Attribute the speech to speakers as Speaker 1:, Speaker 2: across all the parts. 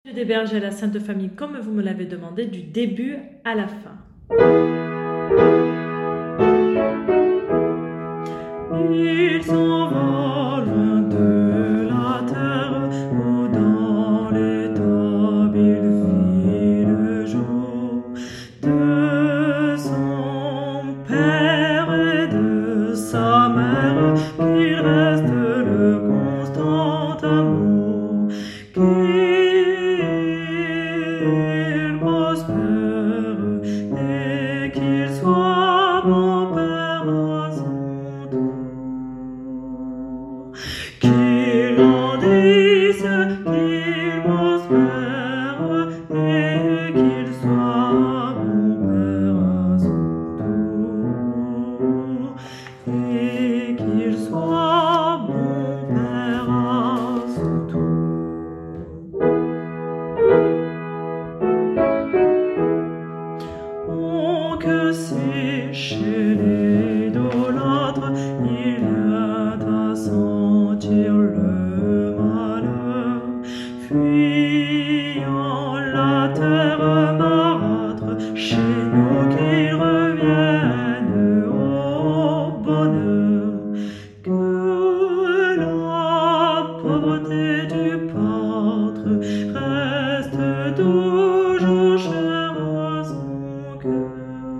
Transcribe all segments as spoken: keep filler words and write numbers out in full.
Speaker 1: Des bergers à la Sainte Famille, comme vous me l'avez demandé, du début à la fin. Il s'en va loin de la terre, où dans l'étable il vit le jour de son père et de sa mère, qu'il reste le constant amour, qu'il prospère et qu'il soit bon père à son tour. Qu'il grandisse, qu'il prospère et qu'il soit bon père à son tour. Et qu'il soit bon père à son tour. Oh, que si chez l'idolâtre il y a à sentir le malheur, fuyant la terre marâtre, chez nous qu'il revienne au bonheur, que la pauvreté du pâtre reste toujours chère à son cœur,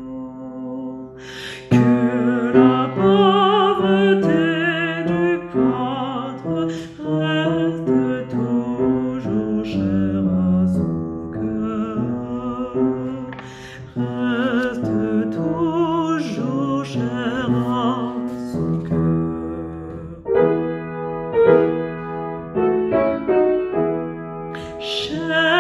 Speaker 1: que la pauvreté du pâtre reste toujours chère à son cœur, reste toujours chère à son cœur. Chère